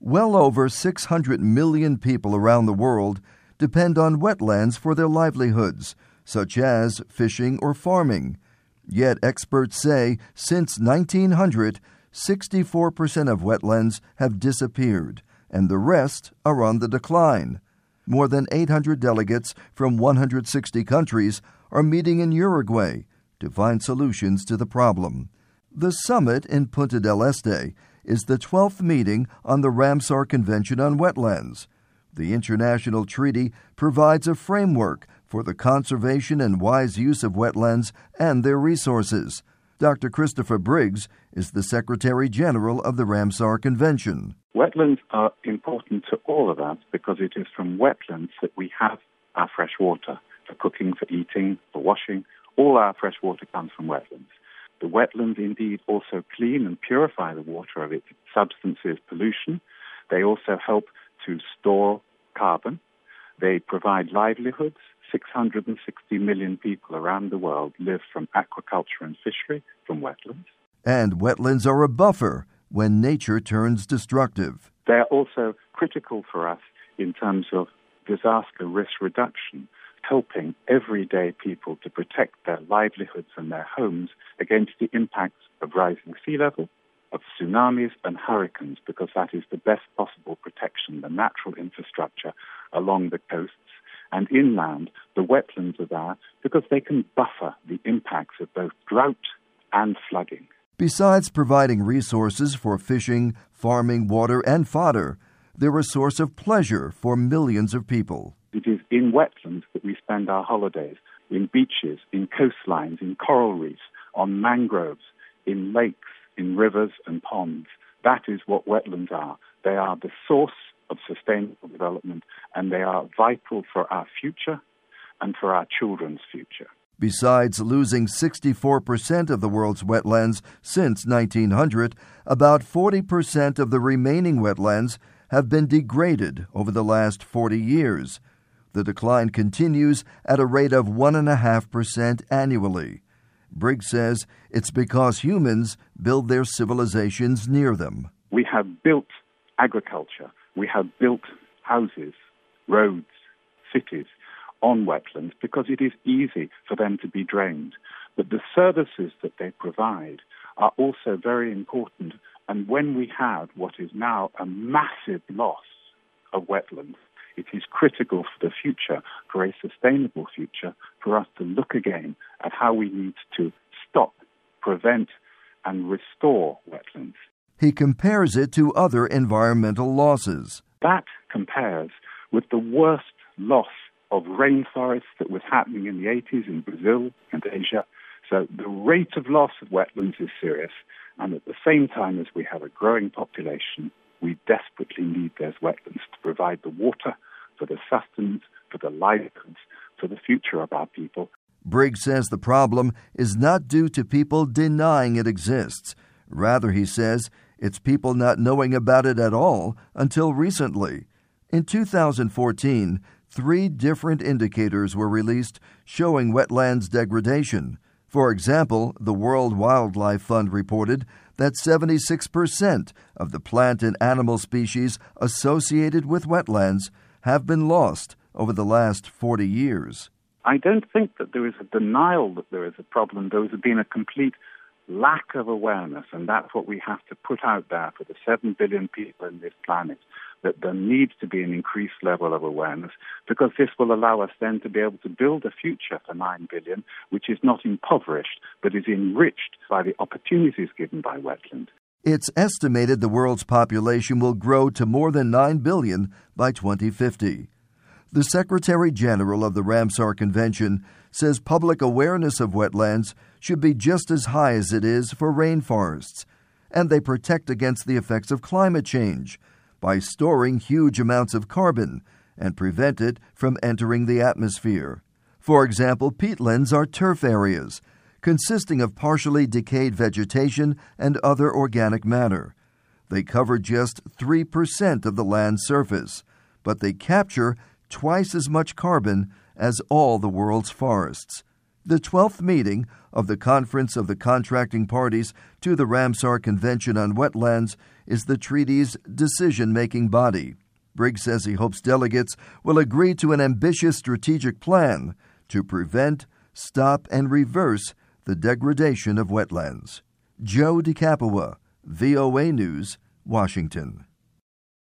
Well over 600 million people around the world depend on wetlands for their livelihoods, such as fishing or farming. Yet experts say since 1900, 64% of wetlands have disappeared, and the rest are on the decline. More than 800 delegates from 160 countries are meeting in Uruguay to find solutions to the problem. The summit in Punta del Este is the 12th meeting on the Ramsar Convention on Wetlands. The international treaty provides a framework for the conservation and wise use of wetlands and their resources. Dr. Christopher Briggs is the Secretary General of the Ramsar Convention. Wetlands are important to all of us because it is from wetlands that we have our fresh water for cooking, for eating, for washing. All our fresh water comes from wetlands. The wetlands indeed also clean and purify the water of its substances, pollution. They also help to store carbon. They provide livelihoods. 660 million people around the world live from aquaculture and fishery from wetlands. And wetlands are a buffer when nature turns destructive. They're also critical for us in terms of disaster risk reduction, helping everyday people to protect their livelihoods and their homes against the impacts of rising sea level, of tsunamis and hurricanes, because that is the best possible protection, the natural infrastructure along the coasts and inland. The wetlands are there because they can buffer the impacts of both drought and flooding. Besides providing resources for fishing, farming, water, and fodder, they're a source of pleasure for millions of people. It is in wetlands that we spend our holidays, in beaches, in coastlines, in coral reefs, on mangroves, in lakes, in rivers and ponds. That is what wetlands are. They are the source of sustainable development, and they are vital for our future and for our children's future. Besides losing 64% of the world's wetlands since 1900, about 40% of the remaining wetlands have been degraded over the last 40 years. The decline continues at a rate of 1.5% annually. Briggs says it's because humans build their civilizations near them. We have built agriculture. We have built houses, roads, cities on wetlands because it is easy for them to be drained. But the services that they provide are also very important. And when we have what is now a massive loss of wetlands, it is critical for the future, for a sustainable future, for us to look again at how we need to stop, prevent, and restore wetlands. He compares it to other environmental losses. That compares with the worst loss of rainforests that was happening in the 80s in Brazil and Asia. So the rate of loss of wetlands is serious, and at the same time as we have a growing population, we desperately need those wetlands to provide the water for the sustenance, for the livelihoods, for the future of our people. Briggs says the problem is not due to people denying it exists. Rather, he says, it's people not knowing about it at all until recently. In 2014, 3 different indicators were released showing wetlands degradation. For example, the World Wildlife Fund reported that 76% of the plant and animal species associated with wetlands have been lost over the last 40 years. I don't think that there is a denial that there is a problem. There has been a complete lack of awareness, and that's what we have to put out there for the 7 billion people in this planet, that there needs to be an increased level of awareness, because this will allow us then to be able to build a future for 9 billion, which is not impoverished, but is enriched by the opportunities given by wetlands. It's estimated the world's population will grow to more than 9 billion by 2050. The Secretary General of the Ramsar Convention says public awareness of wetlands should be just as high as it is for rainforests, and they protect against the effects of climate change by storing huge amounts of carbon and prevent it from entering the atmosphere. For example, peatlands are turf areas consisting of partially decayed vegetation and other organic matter. They cover just 3% of the land's surface, but they capture twice as much carbon as all the world's forests. The 12th meeting of the Conference of the Contracting Parties to the Ramsar Convention on Wetlands is the treaty's decision-making body. Briggs says he hopes delegates will agree to an ambitious strategic plan to prevent, stop, and reverse the degradation of wetlands. Joe DeCapua, VOA News, Washington.